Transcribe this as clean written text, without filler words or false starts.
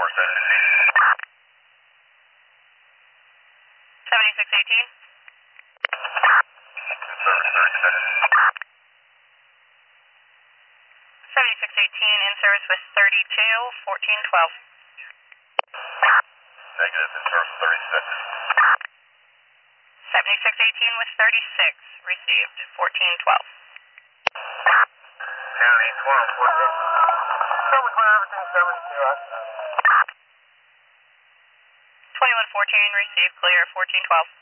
7618. In service with 32, 1412. Negative in service 36. 7618 with 36, received, 1412. County 1214. Service clear, everything service to us. 2114, received, clear, 1412.